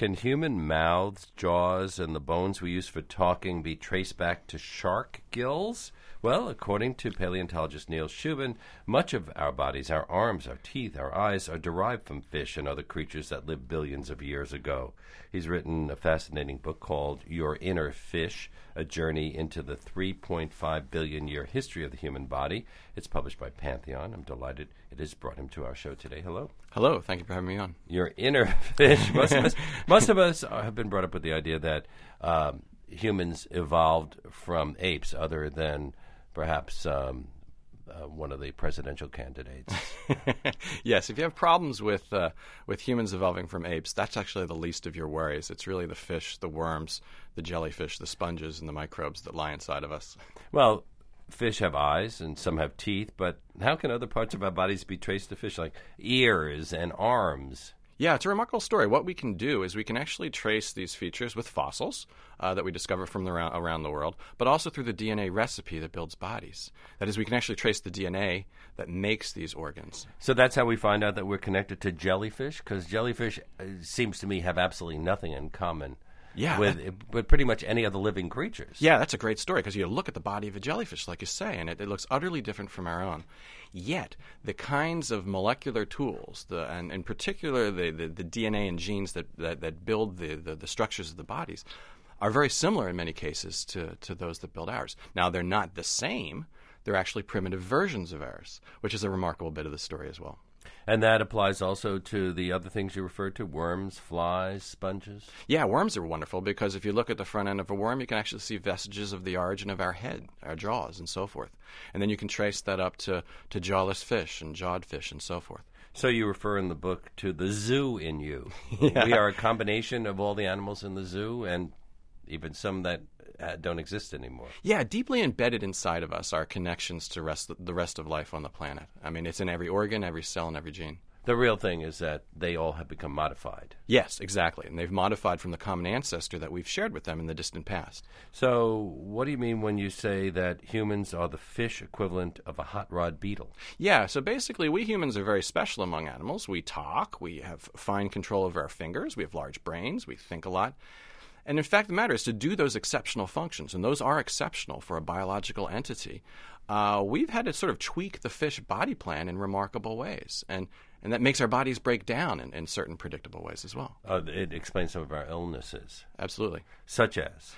Can human mouths, jaws, and the bones we use for talking be traced back to shark gills? Well, according to paleontologist Neil Shubin, much of our bodies, our arms, our teeth, our eyes, are derived from fish and other creatures that lived billions of years ago. He's written a fascinating book called Your Inner Fish, A Journey into the 3.5 billion year history of the human body. It's published by Pantheon. I'm delighted it has brought him to our show today. Hello. Hello. Thank you for having me on. Your Inner Fish. Most of us have been brought up with the idea that humans evolved from apes, other than perhaps one of the presidential candidates. Yes, if you have problems with humans evolving from apes, that's actually the least of your worries. It's really the fish, the worms, the jellyfish, the sponges, and the microbes that lie inside of us. Well, fish have eyes and some have teeth, but how can other parts of our bodies be traced to fish, like ears and arms? Yeah, it's a remarkable story. What we can do is we can actually trace these features with fossils that we discover from around the world, but also through the DNA recipe that builds bodies. That is, we can actually trace the DNA that makes these organs. So that's how we find out that we're connected to jellyfish, because jellyfish seems to me have absolutely nothing in common with pretty much any other living creatures. Yeah, that's a great story, because you look at the body of a jellyfish, like you say, and it looks utterly different from our own. Yet, the kinds of molecular tools, and in particular the DNA and genes that build the structures of the bodies, are very similar in many cases to those that build ours. Now, they're not the same. They're actually primitive versions of ours, which is a remarkable bit of the story as well. And that applies also to the other things you referred to, worms, flies, sponges? Yeah, worms are wonderful, because if you look at the front end of a worm, you can actually see vestiges of the origin of our head, our jaws, and so forth. And then you can trace that up to jawless fish and jawed fish and so forth. So you refer in the book to the zoo in you. Yeah. We are a combination of all the animals in the zoo, and even some that don't exist anymore. Yeah, deeply embedded inside of us are connections to the rest of life on the planet. I mean, it's in every organ, every cell, and every gene. The real thing is that they all have become modified. Yes, exactly. And they've modified from the common ancestor that we've shared with them in the distant past. So what do you mean when you say that humans are the fish equivalent of a hot rod beetle? Yeah, so basically we humans are very special among animals. We talk, we have fine control over our fingers, we have large brains, we think a lot. And in fact, the matter is to do those exceptional functions, and those are exceptional for a biological entity. We've had to sort of tweak the fish body plan in remarkable ways, and that makes our bodies break down in certain predictable ways as well. It explains some of our illnesses. Absolutely. Such as?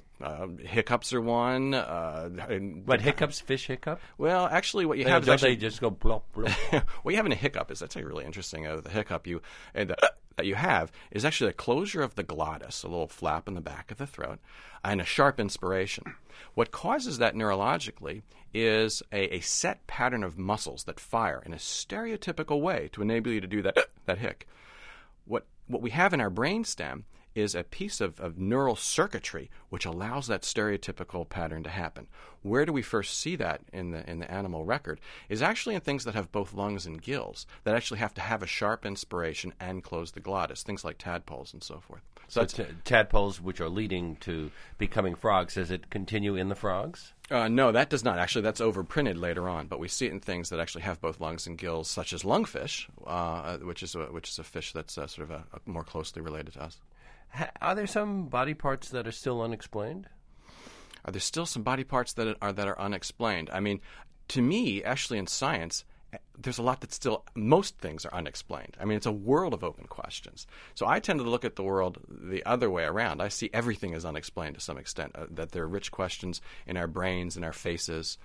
Hiccups are one. What, hiccups, fish hiccup? Well, actually what you have is actually... They just go blop, blop. What you have in a hiccup is, that's actually really interesting. The hiccup that you have is actually a closure of the glottis, a little flap in the back of the throat, and a sharp inspiration. What causes that neurologically is a set pattern of muscles that fire in a stereotypical way to enable you to do that hic. What we have in our brainstem is a piece of neural circuitry which allows that stereotypical pattern to happen. Where do we first see that in the animal record is actually in things that have both lungs and gills, that actually have to have a sharp inspiration and close the glottis, things like tadpoles and so forth. So tadpoles, which are leading to becoming frogs, does it continue in the frogs? No, that does not. Actually, that's overprinted later on, but we see it in things that actually have both lungs and gills, such as lungfish, which is a fish that's sort of more closely related to us. Are there some body parts that are still unexplained? Are there still some body parts that are unexplained? I mean, to me, actually, in science, there's a lot that most things are unexplained. I mean, it's a world of open questions. So I tend to look at the world the other way around. I see everything as unexplained to some extent, that there are rich questions in our brains, in our faces,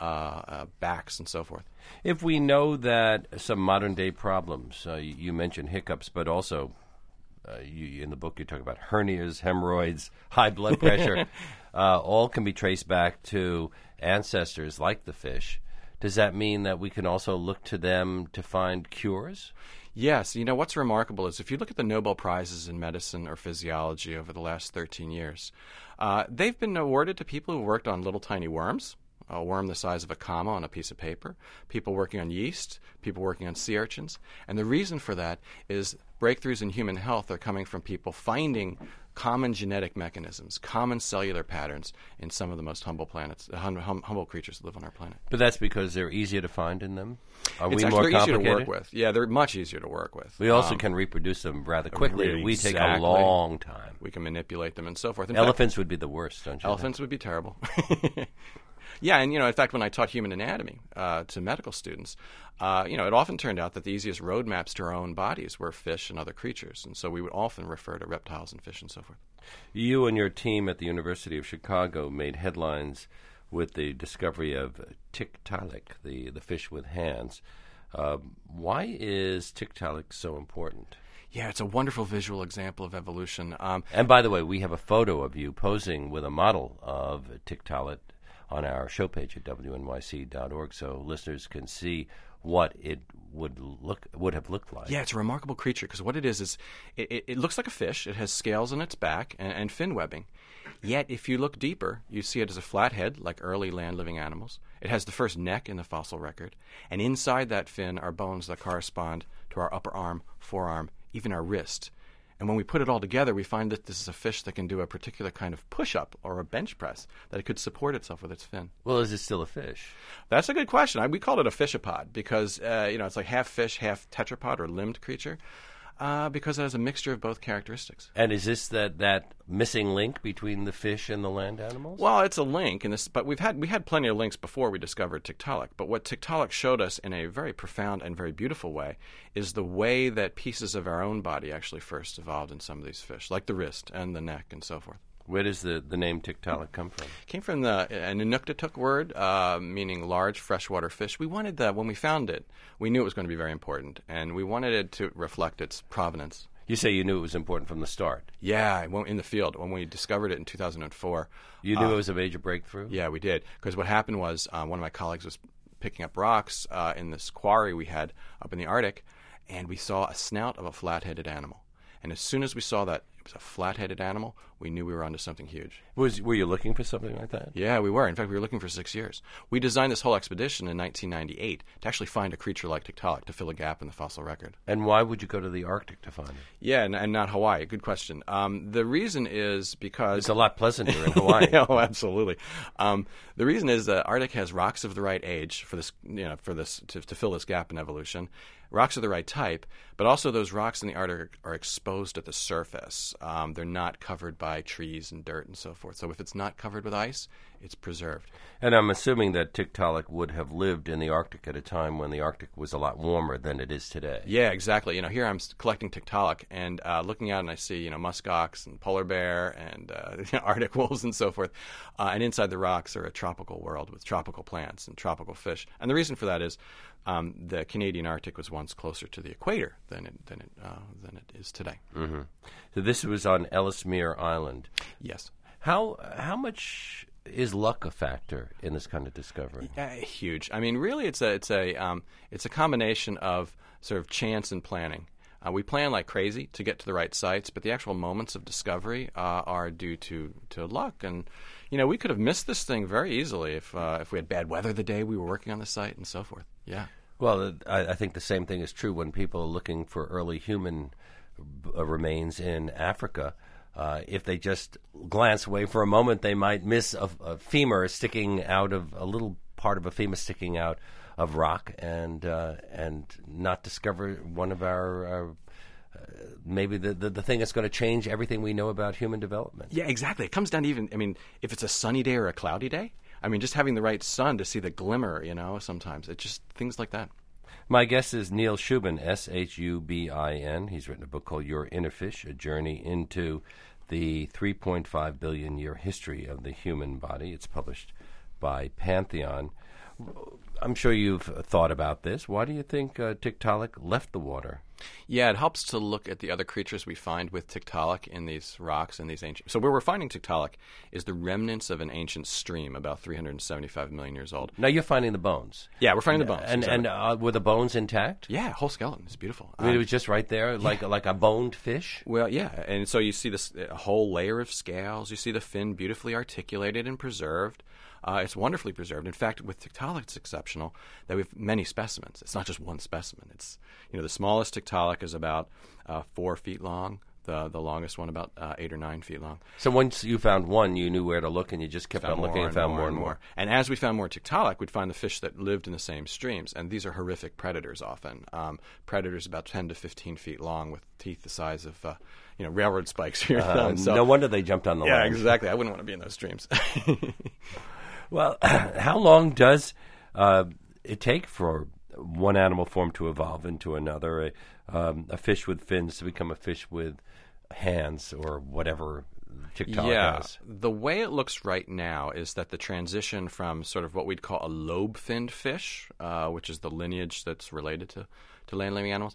backs, and so forth. If we know that some modern-day problems, you mentioned hiccups, but also in the book you talk about hernias, hemorrhoids, high blood pressure, all can be traced back to ancestors like the fish. Does that mean that we can also look to them to find cures? Yes. You know, what's remarkable is if you look at the Nobel Prizes in medicine or physiology over the last 13 years, they've been awarded to people who worked on little tiny worms, a worm the size of a comma on a piece of paper, people working on yeast, people working on sea urchins. And the reason for that is breakthroughs in human health are coming from people finding common genetic mechanisms, common cellular patterns in some of the most humble planets, humble creatures that live on our planet. But that's because they're easier to find in them? Are we They're more easier complicated? to work with. Yeah, they're much easier to work with. We also can reproduce them rather quickly. Really, We take a exactly. long time. We can manipulate them and so forth. In Elephants would be the worst, don't you think? Elephants would be terrible. Yeah, and in fact, when I taught human anatomy to medical students, it often turned out that the easiest roadmaps to our own bodies were fish and other creatures, and so we would often refer to reptiles and fish and so forth. You and your team at the University of Chicago made headlines with the discovery of Tiktaalik, the fish with hands. Why is Tiktaalik so important? Yeah, it's a wonderful visual example of evolution. And by the way, we have a photo of you posing with a model of Tiktaalik on our show page at wnyc.org, so listeners can see what it would have looked like. Yeah, it's a remarkable creature because what it is it looks like a fish. It has scales on its back and fin webbing. Yet, if you look deeper, you see it as a flat head, like early land-living animals. It has the first neck in the fossil record, and inside that fin are bones that correspond to our upper arm, forearm, even our wrist. And when we put it all together, we find that this is a fish that can do a particular kind of push-up or a bench press, that it could support itself with its fin. Well, is it still a fish? That's a good question. We called it a fishapod because, it's like half fish, half tetrapod or limbed creature because it has a mixture of both characteristics. And is this that missing link between the fish and the land animals? Well, it's a link, but we had plenty of links before we discovered Tiktaalik. But what Tiktaalik showed us in a very profound and very beautiful way is the way that pieces of our own body actually first evolved in some of these fish, like the wrist and the neck and so forth. Where does the name Tiktaalik come from? It came from an Inuktitut word, meaning large freshwater fish. We wanted when we found it, we knew it was going to be very important, and we wanted it to reflect its provenance. You say you knew it was important from the start. Yeah, in the field. When we discovered it in 2004. You knew it was a major breakthrough? Yeah, we did. Because what happened was one of my colleagues was picking up rocks in this quarry we had up in the Arctic, and we saw a snout of a flat-headed animal. And as soon as we saw that it was a flat-headed animal, we knew we were onto something huge. Were you looking for something like that? Yeah, we were. In fact, we were looking for 6 years. We designed this whole expedition in 1998 to actually find a creature like Tiktaalik to fill a gap in the fossil record. And why would you go to the Arctic to find it? Yeah, and not Hawaii. Good question. The reason is because it's a lot pleasanter in Hawaii. Oh, absolutely. The reason is the Arctic has rocks of the right age for this, to fill this gap in evolution. Rocks of the right type, but also those rocks in the Arctic are exposed at the surface. They're not covered by trees and dirt and so forth. So if it's not covered with ice, it's preserved. And I'm assuming that Tiktaalik would have lived in the Arctic at a time when the Arctic was a lot warmer than it is today. Yeah, exactly. Here I'm collecting Tiktaalik and looking out and I see, muskox and polar bear and Arctic wolves and so forth. And inside the rocks are a tropical world with tropical plants and tropical fish. And the reason for that is the Canadian Arctic was once closer to the equator than it is today. Mm-hmm. So this was on Ellesmere Island. Yes. How much is luck a factor in this kind of discovery? Huge. I mean, really, it's a combination of sort of chance and planning. We plan like crazy to get to the right sites, but the actual moments of discovery are due to luck. And we could have missed this thing very easily if we had bad weather the day we were working on the site and so forth. Yeah. Well, I think the same thing is true when people are looking for early human remains in Africa. If they just glance away for a moment, they might miss a femur sticking out of a little part of a femur sticking out of rock, and not discover one of our maybe the thing that's going to change everything we know about human development. Yeah, exactly. It comes down to if it's a sunny day or a cloudy day. Just having the right sun to see the glimmer. Sometimes it's just things like that. My guest is Neil Shubin, Shubin. He's written a book called Your Inner Fish, A Journey into the 3.5 billion year history of the human body. It's published by Pantheon. I'm sure you've thought about this. Why do you think Tiktaalik left the water? Yeah, it helps to look at the other creatures we find with Tiktaalik in these rocks and these ancient. So where we're finding Tiktaalik is the remnants of an ancient stream about 375 million years old. Now you're finding the bones. Yeah, we're finding the bones. And were the bones intact? Yeah, whole skeleton. It's beautiful. It was just right there, like a boned fish? Well, yeah. And so you see this a whole layer of scales. You see the fin beautifully articulated and preserved. It's wonderfully preserved. In fact, with Tiktaalik, it's exceptional that we have many specimens. It's not just one specimen. It's the smallest Tiktaalik is about 4 feet long. the longest one about 8 or 9 feet long. So once you found one, you knew where to look, and you just kept on looking and found more and more. And as we found more Tiktaalik, we'd find the fish that lived in the same streams. And these are horrific predators often. Predators about 10 to 15 feet long with teeth the size of railroad spikes for your thumb. So, no wonder they jumped on the line. Yeah, exactly. I wouldn't want to be in those streams. Well, how long does it take for one animal form to evolve into another? A fish with fins to become a fish with hands or whatever Tiktaalik has. The way it looks right now is that the transition from sort of what we'd call a lobe-finned fish, which is the lineage that's related to land-living animals,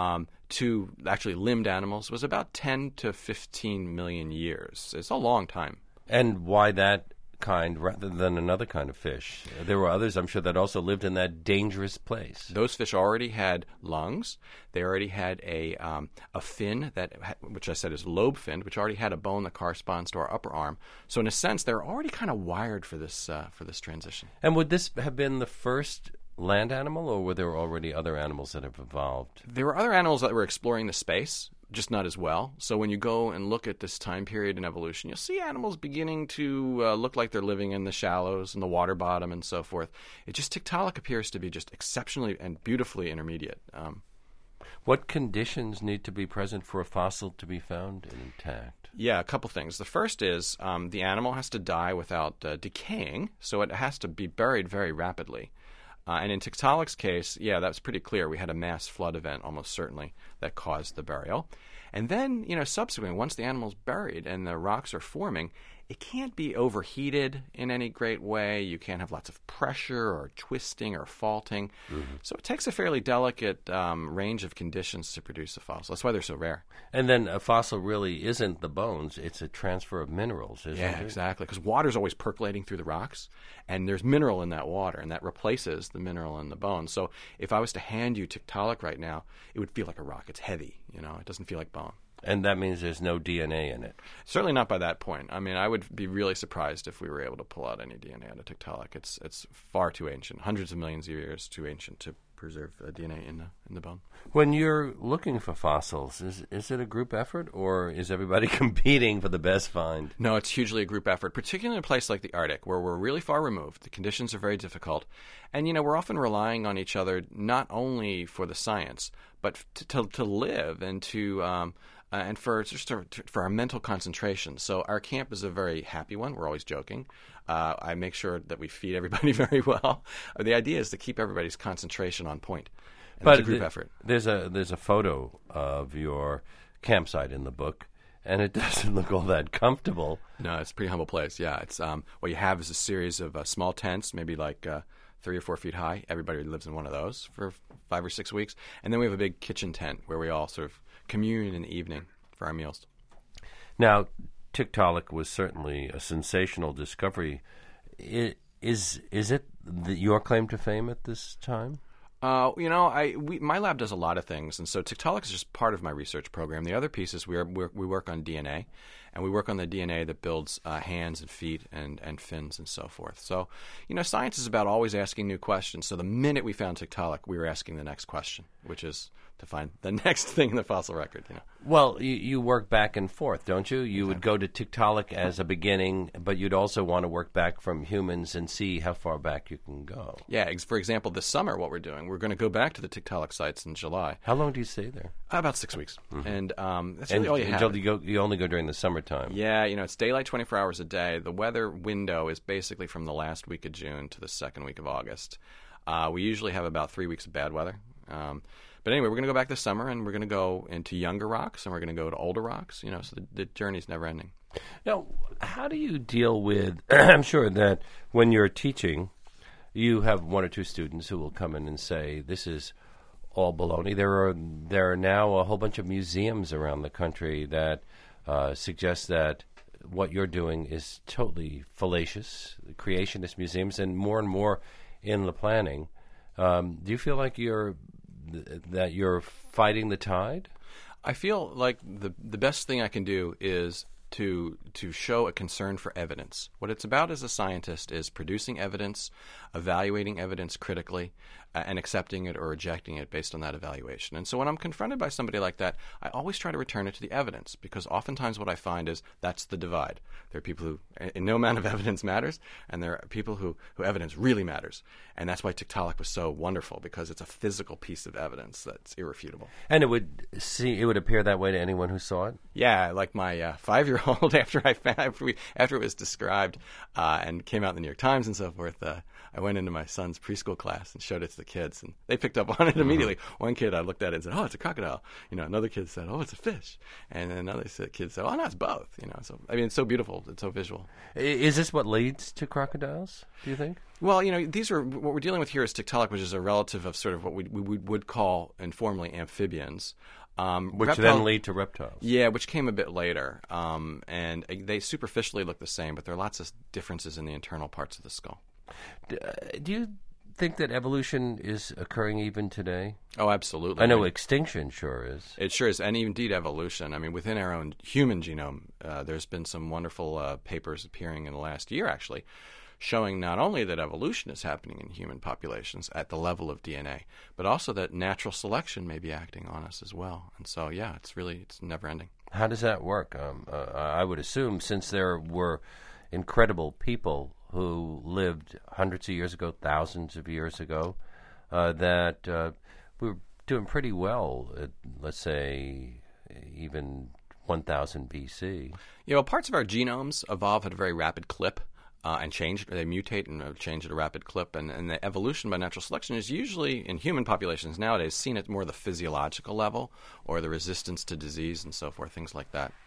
to actually limbed animals was about 10 to 15 million years. It's a long time. And why that kind rather than another kind of fish? There were others, I'm sure, that also lived in that dangerous place. Those fish already had lungs. They already had a fin which I said is lobe-finned, which already had a bone that corresponds to our upper arm. So in a sense, they're already kind of wired for this transition. And would this have been the first land animal, or were there already other animals that have evolved? There were other animals that were exploring the space, just not as well. So when you go and look at this time period in evolution, you'll see animals beginning to look like they're living in the shallows and the water bottom and so forth. Tiktaalik appears to be just exceptionally and beautifully intermediate. What conditions need to be present for a fossil to be found intact? Yeah, a couple things. The first is the animal has to die without decaying, so it has to be buried very rapidly. And in Tiktaalik's case, that's pretty clear. We had a mass flood event, almost certainly, that caused the burial. And then, subsequently, once the animal's buried and the rocks are forming, it can't be overheated in any great way. You can't have lots of pressure or twisting or faulting. Mm-hmm. So it takes a fairly delicate range of conditions to produce a fossil. That's why they're so rare. And then a fossil really isn't the bones. It's a transfer of minerals, isn't it? Yeah, exactly. Because water's always percolating through the rocks, and there's mineral in that water, and that replaces the mineral in the bone. So if I was to hand you Tiktaalik right now, it would feel like a rock. It's heavy, It doesn't feel like bone. And that means there's no DNA in it? Certainly not by that point. I mean, I would be really surprised if we were able to pull out any DNA out of Tiktaalik. It's far too ancient, hundreds of millions of years too ancient to preserve DNA in the bone. When you're looking for fossils, is it a group effort, or is everybody competing for the best find? No, it's hugely a group effort, particularly in a place like the Arctic, where we're really far removed. The conditions are very difficult. And, we're often relying on each other not only for the science, but to live and to... and for our mental concentration. So our camp is a very happy one. We're always joking. I make sure that we feed everybody very well. The idea is to keep everybody's concentration on point. And but it's a group effort. There's a photo of your campsite in the book, and it doesn't look all that comfortable. No, it's a pretty humble place. Yeah, it's what you have is a series of small tents, maybe like 3 or 4 feet high. Everybody lives in one of those for 5 or 6 weeks, and then we have a big kitchen tent where we all sort of commune in the evening for our meals. Now, Tiktaalik was certainly a sensational discovery. Is it your claim to fame at this time? My lab does a lot of things, and so Tiktaalik is just part of my research program. The other piece is we work on DNA, and we work on the DNA that builds hands and feet and fins and so forth. So, science is about always asking new questions. So the minute we found Tiktaalik, we were asking the next question, which is to find the next thing in the fossil record. Well, you work back and forth, don't you? You would go to Tiktaalik as a beginning, but you'd also want to work back from humans and see how far back you can go. Yeah, for example, this summer what we're doing, we're going to go back to the Tiktaalik sites in July. How long do you stay there? About 6 weeks. Mm-hmm. And that's really all you have. You only go during the summertime. Yeah, it's daylight 24 hours a day. The weather window is basically from the last week of June to the second week of August. We usually have about 3 weeks of bad weather. But anyway, we're going to go back this summer, and we're going to go into younger rocks, and we're going to go to older rocks, so the journey's never ending. Now, how do you deal with, I'm sure that when you're teaching, you have 1 or 2 students who will come in and say, this is all baloney. There are now a whole bunch of museums around the country that suggest that what you're doing is totally fallacious, creationist museums, and more in the planning. Do you feel like you're fighting the tide? I feel like the best thing I can do is to show a concern for evidence. What it's about as a scientist is producing evidence, evaluating evidence critically, and accepting it or rejecting it based on that evaluation. And so when I'm confronted by somebody like that, I always try to return it to the evidence, because oftentimes what I find is that's the divide. There are people who, in no amount of evidence matters, and there are people who evidence really matters. And that's why Tiktaalik was so wonderful, because it's a physical piece of evidence that's irrefutable. And it would appear that way to anyone who saw it? Yeah, like my 5-year-old, after it was described and came out in the New York Times and so forth, I went into my son's preschool class and showed it to the kids, and they picked up on it immediately. One kid, I looked at it and said, "Oh, it's a crocodile." Another kid said, "Oh, it's a fish," and another kid said, "Oh, no, it's both." So I mean, it's so beautiful, it's so visual. Is this what leads to crocodiles, do you think? Well, these are what we're dealing with here is Tiktaalik, which is a relative of sort of what we would call informally amphibians. Which then lead to reptiles. Yeah, which came a bit later. And they superficially look the same, but there are lots of differences in the internal parts of the skull. Do you think that evolution is occurring even today? Oh, absolutely. I know extinction sure is. It sure is, and indeed evolution. I mean, within our own human genome, there's been some wonderful papers appearing in the last year, actually, showing not only that evolution is happening in human populations at the level of DNA, but also that natural selection may be acting on us as well. And so, yeah, it's never ending. How does that work? I would assume, since there were incredible people who lived hundreds of years ago, thousands of years ago, that we were doing pretty well at, let's say, even 1000 BC. Parts of our genomes evolve at a very rapid clip. And change. They mutate and change at a rapid clip. And the evolution by natural selection is usually, in human populations nowadays, seen at more the physiological level or the resistance to disease and so forth, things like that.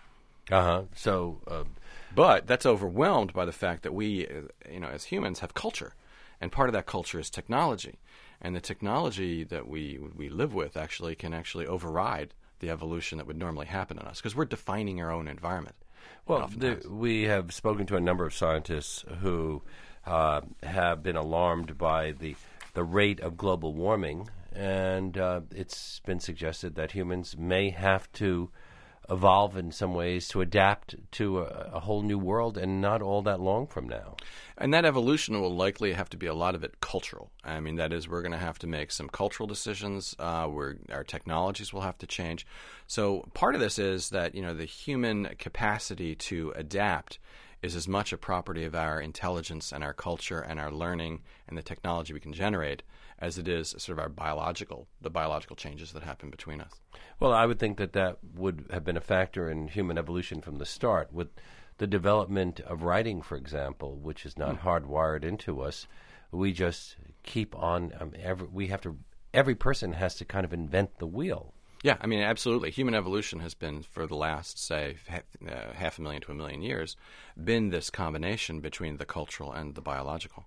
But that's overwhelmed by the fact that we, as humans, have culture. And part of that culture is technology. And the technology that we live with can override the evolution that would normally happen in us, because we're defining our own environment. Well, we have spoken to a number of scientists who have been alarmed by the rate of global warming, and it's been suggested that humans may have to evolve in some ways to adapt to a whole new world, and not all that long from now. And that evolution will likely have to be a lot of it cultural. I mean, that is, we're going to have to make some cultural decisions. Our technologies will have to change. So part of this is that, the human capacity to adapt is as much a property of our intelligence and our culture and our learning and the technology we can generate as it is sort of the biological changes that happen between us. Well, I would think that would have been a factor in human evolution from the start. With the development of writing, for example, which is not hardwired into us, we just keep on. Every person has to kind of invent the wheel. Yeah, I mean, absolutely. Human evolution has been, for the last, say, 500,000 to 1 million years, been this combination between the cultural and the biological.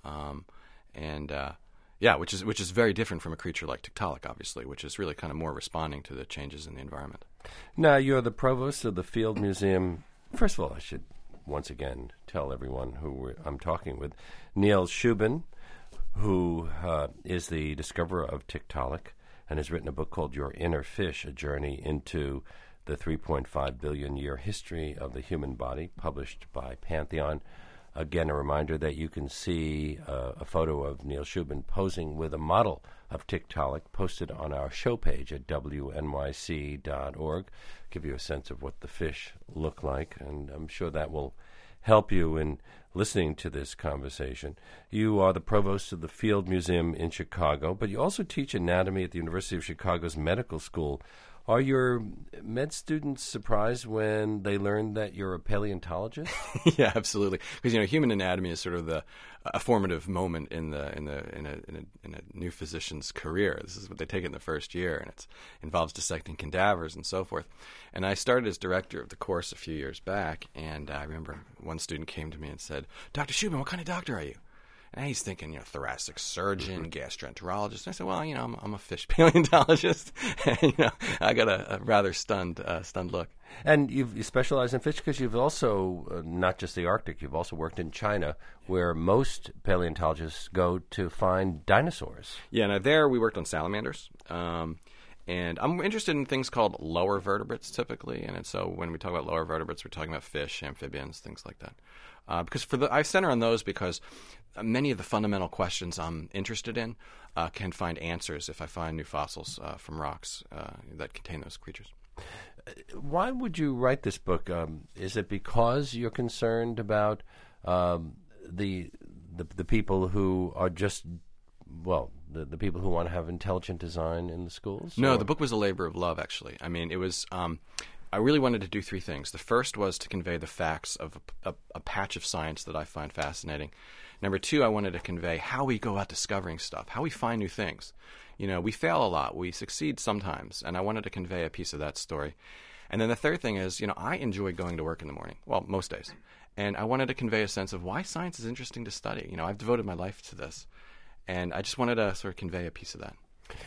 Which is very different from a creature like Tiktaalik, obviously, which is really kind of more responding to the changes in the environment. Now, you're the provost of the Field Museum. First of all, I should once again tell everyone who I'm talking with. Neil Shubin, who is the discoverer of Tiktaalik and has written a book called Your Inner Fish, A Journey into the 3.5 billion year history of the human body, published by Pantheon. Again, a reminder that you can see a photo of Neil Shubin posing with a model of Tiktaalik posted on our show page at wnyc.org. Give you a sense of what the fish look like, and I'm sure that will help you in listening to this conversation. You are the provost of the Field Museum in Chicago, but you also teach anatomy at the University of Chicago's Medical School. Are your med students surprised when they learn that you're a paleontologist? Yeah, absolutely. Because human anatomy is sort of a formative moment in a new physician's career. This is what they take in the first year, and it involves dissecting cadavers and so forth. And I started as director of the course a few years back, and I remember one student came to me and said, "Dr. Shubin, what kind of doctor are you?" And he's thinking, thoracic surgeon, gastroenterologist. And I said, well, I'm a fish paleontologist. And, I got a rather stunned look. And you specialize in fish because you've also, not just the Arctic, you've also worked in China, where most paleontologists go to find dinosaurs. Yeah, now there we worked on salamanders. And I'm interested in things called lower vertebrates typically. And so when we talk about lower vertebrates, we're talking about fish, amphibians, things like that. Because I center on those because many of the fundamental questions I'm interested in can find answers if I find new fossils from rocks that contain those creatures. Why would you write this book? Is it because you're concerned about the people who are just, well, the people who want to have intelligent design in the schools? No, or? the book was a labor of love, actually. I mean, it was. I really wanted to do three things. The first was to convey the facts of a patch of science that I find fascinating. Number two, I wanted to convey how we go out discovering stuff, how we find new things. You know, we fail a lot, we succeed sometimes, and I wanted to convey a piece of that story. And then the third thing is, you know, I enjoy going to work in the morning, well, most days. And I wanted to convey a sense of why science is interesting to study. You know, I've devoted my life to this, and I just wanted to sort of convey a piece of that.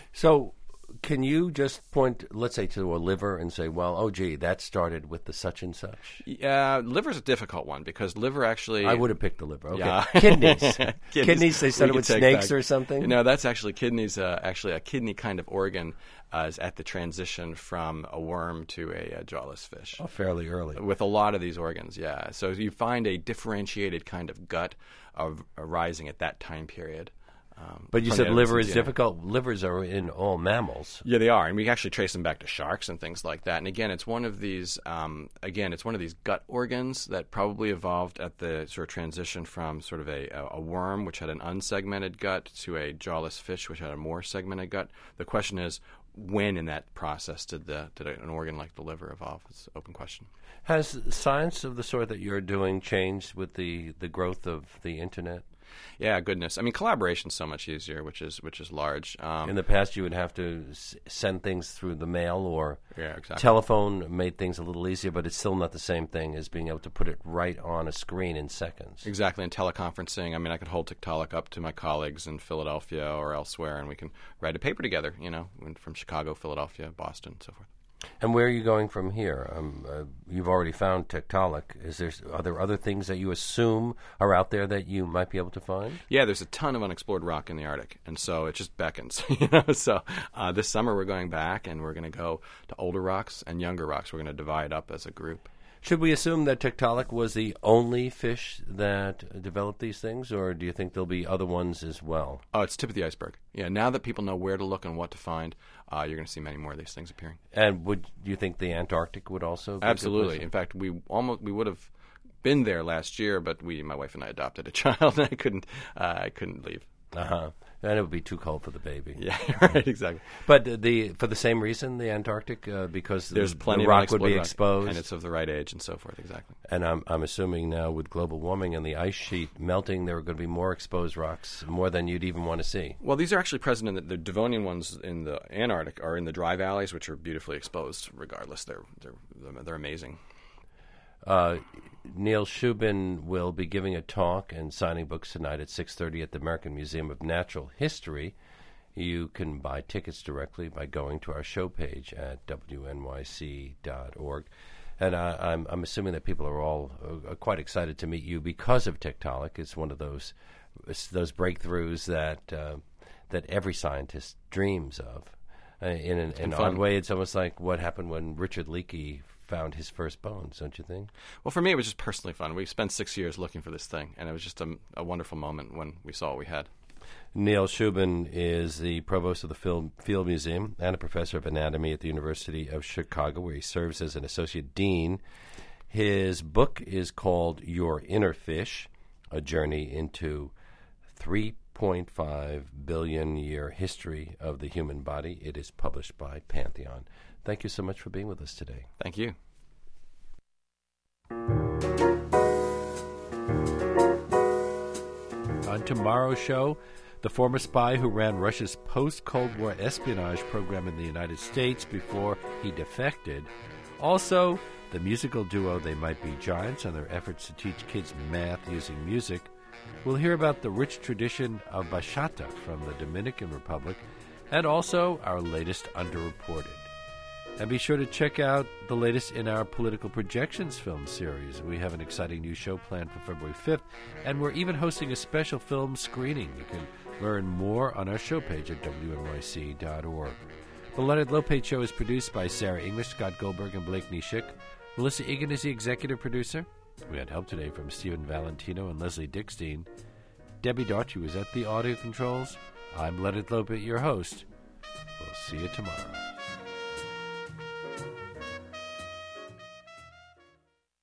So can you just point, let's say, to a liver and say, well, oh, gee, that started with the such and such? Yeah, liver's a difficult one because liver actually... I would have picked the liver. Okay. Yeah. Kidneys. Kidneys, they started with snakes or something? You know, that's actually kidneys. Actually, a kidney kind of organ is at the transition from a worm to a jawless fish. Oh, fairly early. With a lot of these organs, yeah. So you find a differentiated kind of gut arising at that time period. But you said liver is difficult. Livers are in all mammals. Yeah, they are, and we actually trace them back to sharks and things like that. And again, it's one of these. It's one of these gut organs that probably evolved at the sort of transition from sort of a worm, which had an unsegmented gut, to a jawless fish, which had a more segmented gut. The question is, when in that process did an organ like the liver evolve? It's an open question. Has science of the sort that you're doing changed with the growth of the internet? Yeah, goodness. I mean, collaboration's so much easier, which is large. In the past, you would have to send things through the mail, or exactly. Telephone made things a little easier, but it's still not the same thing as being able to put it right on a screen in seconds. Exactly, and teleconferencing. I mean, I could hold Tiktaalik up to my colleagues in Philadelphia or elsewhere, and we can write a paper together, you know, from Chicago, Philadelphia, Boston, and so forth. And where are you going from here? You've already found Tiktaalik. Are there other things that you assume are out there that you might be able to find? Yeah, there's a ton of unexplored rock in the Arctic, and so it just beckons. You know, so this summer we're going back, and we're going to go to older rocks and younger rocks. We're going to divide up as a group. Should we assume that Tiktaalik was the only fish that developed these things, or do you think there'll be other ones as well? Oh, it's tip of the iceberg. Yeah, now that people know where to look and what to find, you're going to see many more of these things appearing. And do you think the Antarctic would also be Absolutely. In fact, we would have been there last year, but my wife and I adopted a child, and I couldn't leave. Uh-huh. And it would be too cold for the baby. Yeah, right, exactly. But for the same reason, the Antarctic, because there's plenty the rock would be exposed, and it's of the right age and so forth. Exactly. And I'm assuming now with global warming and the ice sheet melting, there are going to be more exposed rocks, more than you'd even want to see. Well, these are actually present in the Devonian ones in the Antarctic are in the dry valleys, which are beautifully exposed. Regardless, they're amazing. Neil Shubin will be giving a talk and signing books tonight at 6:30 at the American Museum of Natural History. You can buy tickets directly by going to our show page at wnyc.org. And I'm assuming that people are all quite excited to meet you because of Tiktaalik. It's one of those breakthroughs that every scientist dreams of. In an odd way, it's almost like what happened when Richard Leakey found his first bones, don't you think? Well, for me, it was just personally fun. We spent 6 years looking for this thing, and it was just a wonderful moment when we saw what we had. Neil Shubin is the provost of the Field Museum and a professor of anatomy at the University of Chicago, where he serves as an associate dean. His book is called Your Inner Fish, A Journey into 3.5 billion year history of the human body. It is published by Pantheon. Thank you so much for being with us today. Thank you. On tomorrow's show, the former spy who ran Russia's post-Cold War espionage program in the United States before he defected. Also, the musical duo They Might Be Giants and their efforts to teach kids math using music. We'll hear about the rich tradition of bachata from the Dominican Republic, and also our latest underreported. And be sure to check out the latest in our Political Projections film series. We have an exciting new show planned for February 5th, and we're even hosting a special film screening. You can learn more on our show page at wnyc.org. The Leonard Lopate Show is produced by Sarah English, Scott Goldberg, and Blake Nishik. Melissa Egan is the executive producer. We had help today from Stephen Valentino and Leslie Dickstein. Debbie Daughtry was at the audio controls. I'm Leonard Lopate, your host. We'll see you tomorrow.